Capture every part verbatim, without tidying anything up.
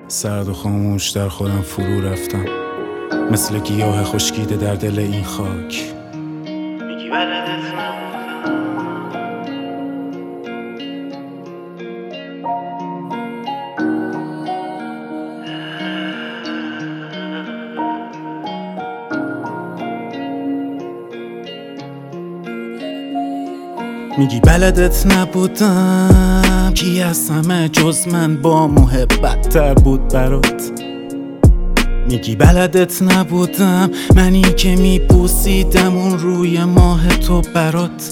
سرد و خاموش در خودم فرو رفتم، مثل گیاه خشکیده در دل این خاک. میگی بلدت میگی بلدت نبودم، کی از همه جز من با محبت تر بود برات. میگی بلدت نبودم، منی که میبوسیدم اون روی ماه تو برات.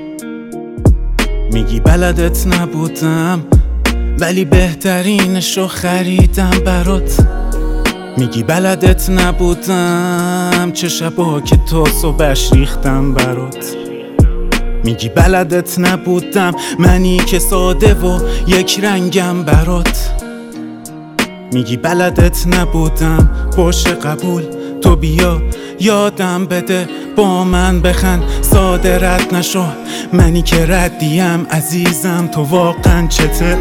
میگی بلدت نبودم، ولی بهترینشو خریدم برات. میگی بلدت نبودم، چه شبا که تا صبحش ریختم برات. میگی بلدت نبودم، منی که ساده و یک رنگم برات. میگی بلدت نبودم، باشه قبول، تو بیا یادم بده، با من بخند، ساده رد نشو، منی که ردیم عزیزم، تو واقعا چته.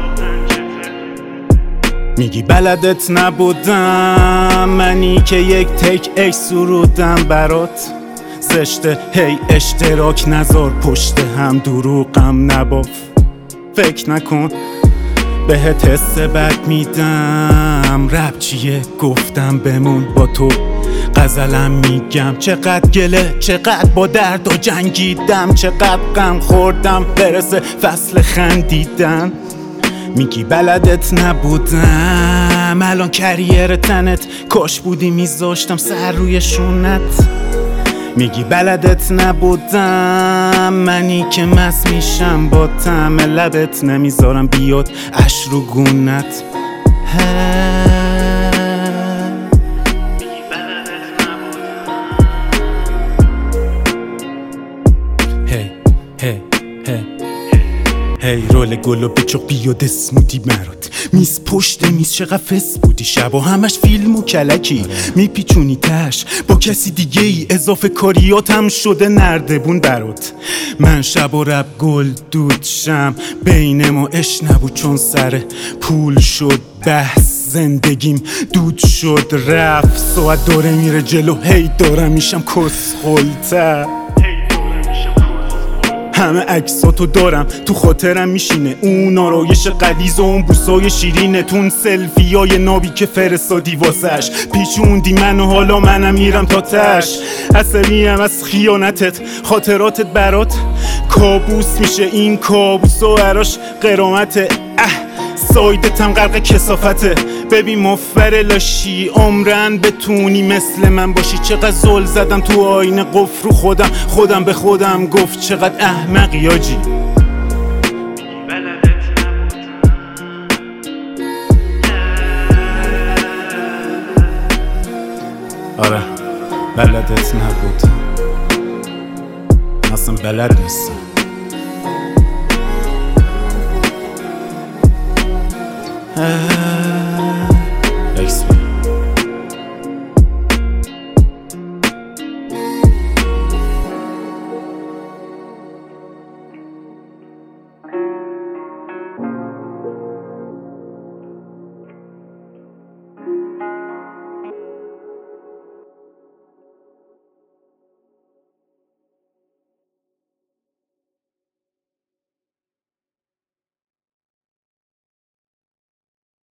میگی بلدت نبودم، منی که یک تک اک سرودم برات. زشته هی اشتراک نذار پشت هم، دروغم نباف، فکر نکن بهت حس بد میدم. رب چیه گفتم بمون با تو، غزلم میگم چقدر گله، چقدر با درد و جنگیدم، چقدر غم خوردم برسه فصل خندیدن. میگی بلدت نبودم، الان کریر تنت کاش بودی میذاشتم سر روی شونت. میگی بلدت نبودم، منی که مست میشم با طعم لبت، نمیذارم بیاد اش رو گونت. هی هی هی هی رول گلو بچو بیاد اسمودی مرات. میز پشت میز چقدر فس بودی، شبا همش فیلم و کلکی میپیچونی تش با کسی دیگه ای، اضافه کاریاتم شده نردبون برات. من شب و رب گل دود شم، بین ما اش نبود چون سر پول شد بحث، زندگیم دود شد رفت، ساعت داره میره جلو، هی دارم میشم کس خلطه. همه عکساتو دارم تو خاطرم میشینه، اون آرایش غلیظ و اون بوسای شیرینه، تون سلفیای نابی که فرستادی واسش، پیچوندی منو حالا منم میرم تا تش. عصبیم از خیانتت، خاطراتت برات کابوس میشه، این کابوس و براش قرامته. اه سایدتم غرق کثافته، ببین مفر لاشی، عمرن بتونی مثل من باشی. چقدر زل زدم تو آینه قفل رو خودم، خودم به خودم گفت چقدر احمقی آجی. آره بلدت نبودم، اصلا بلد نیستم.